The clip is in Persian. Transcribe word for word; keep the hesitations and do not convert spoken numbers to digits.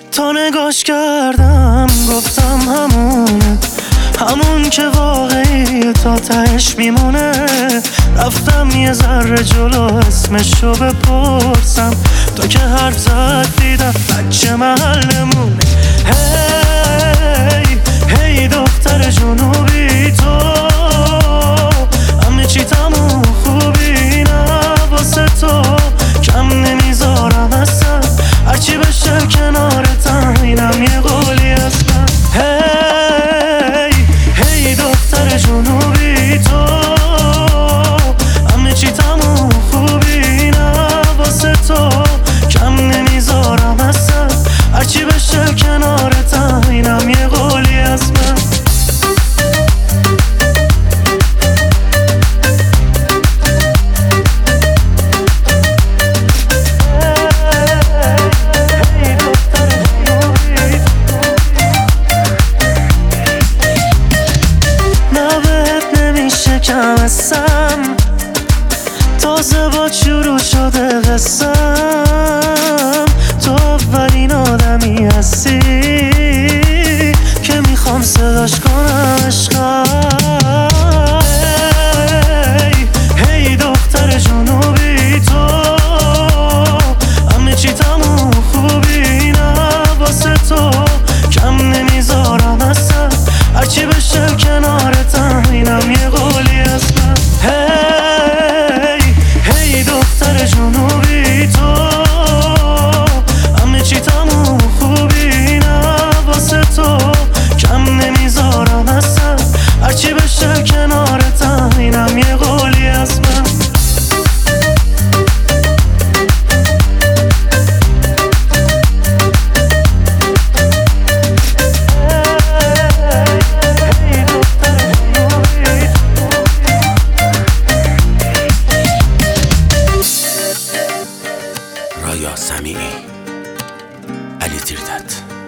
تا نگاش کردم گفتم همونه، همون که واقعی تا تهش میمونه. رفتم یه ذره جلو اسمشو بپرسم، تا که حرف زد دیدم بچه محلمونه. هی هی دختر جنوبی، تو همه چی تموم خوبی، نه واسه تو کم نمیذارم اصلا، هرچی بشه کنارتم، اینم یه قولی اصلا. هی هی دختر جنوبی، تو همه چی تموم خوبی، نه واسه تو کم نمیذارم اصلا، هرچی بشه کنارتم، اینم یه قولی اصلا. تازه با شروع شده قسم، تو اولین آدمی هستی که میخوام صداش کنم عشقم. هی هی دختر جنوبی، تو همه چی تموم خوبی، نه واسه تو کم نمیذارم اصلا، هرچی بشه کنارتم، اینم یه قولی اصلا. جنوبی، تو همه چی تموم خوبی، نه واسه تو کم نمیذارم اصلا، هرچی بشه کنارتم، اینم یه قولی از من. رایا سمیعی، علی تیردت.